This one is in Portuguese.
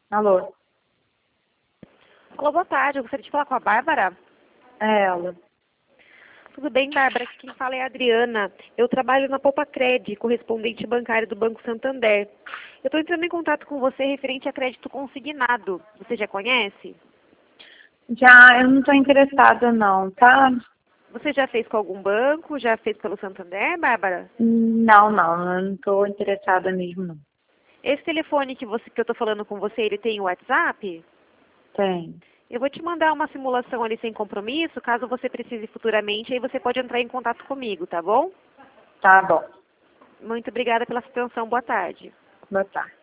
Alô? Alô, boa tarde. Eu gostaria de falar com a Bárbara. É ela. Tudo bem, Bárbara? Aqui quem fala é a Adriana. Eu trabalho na Poupa-Cred, correspondente bancário do Banco Santander. Eu estou entrando em contato com você referente a crédito consignado. Você já conhece? Já, eu não estou interessada não, tá? Você já fez com algum banco? Já fez pelo Santander, Bárbara? Não, eu não estou interessada mesmo não. Esse telefone que eu estou falando com você, ele tem WhatsApp? Tem. Eu vou te mandar uma simulação ali sem compromisso, caso você precise futuramente, aí você pode entrar em contato comigo, tá bom? Tá bom. Muito obrigada pela sua atenção. Boa tarde. Boa tarde.